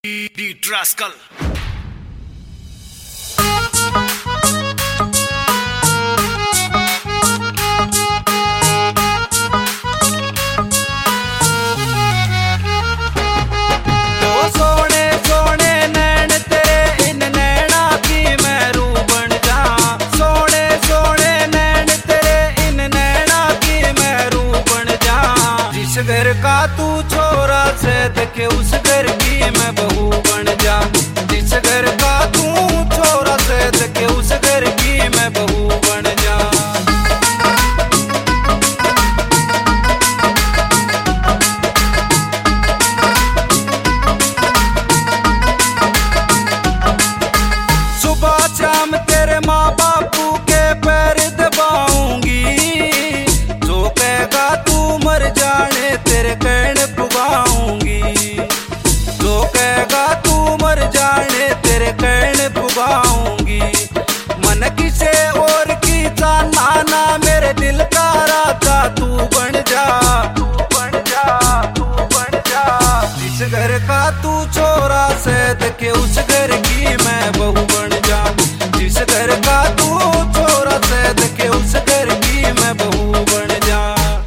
Beat Rascal. घर का तू छोरा से देखे उस घर की मैं बहू बन जा। जिस घर का तू छोरा से देखे उस घर की मैं बहू बन जा। सुबह शाम तेरे माँ बापू के पैर दबाऊंगी। जो कहेगा तू मर जाने तेरे कहने पुगाऊंगी। जो कहेगा तू मर जाने तेरे कहने पुगाऊंगी। मन किसे और की जाना ना मेरे दिल का राजा तू बन जा। तू बन जा, तू बन जा। जिस घर का तू छोरा से देखे उस घर की मैं बहू बन जा। जिस घर का तू छोरा से देखे उस घर की मैं बहू बन जा।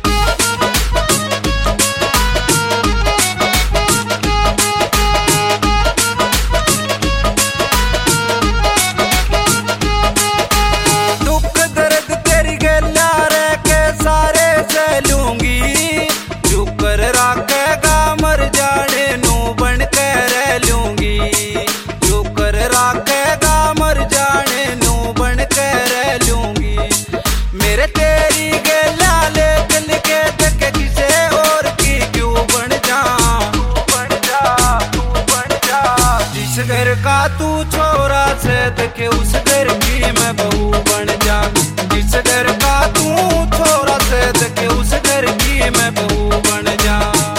घर का तू छोरा से देखे उस घर की मैं बहू बन जा। जिस घर का तू छोरा से देखे उस घर की मैं बहू बन जा।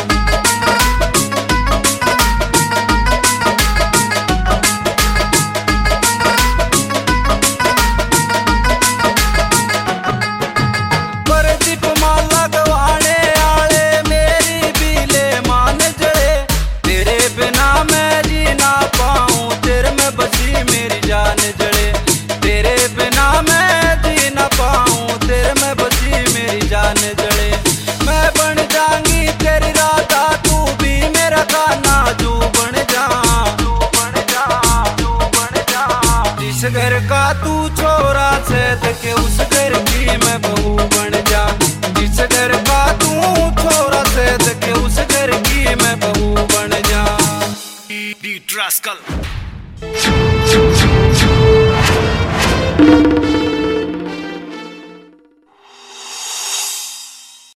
प्रदीप माला गवाने आले मेरी बीले मान जड़े। तेरे बिना मैं जीना पाऊं तेरे में बसी मेरी जान जड़े। तेरे बिना मैं जी ना पाऊं तेरे में बसी मेरी जान जड़े। मैं बन जाऊंगी तेरी राधा तू भी मेरा गाना जू बन जा। तू बन जा, तू बन जा। जिस घर का तू छोरा से देखे उस घर की मैं बहू बन जा। जिस घर का तू छोरा से देखे उस घर की मैं बहू बन जा। Beat Rascal.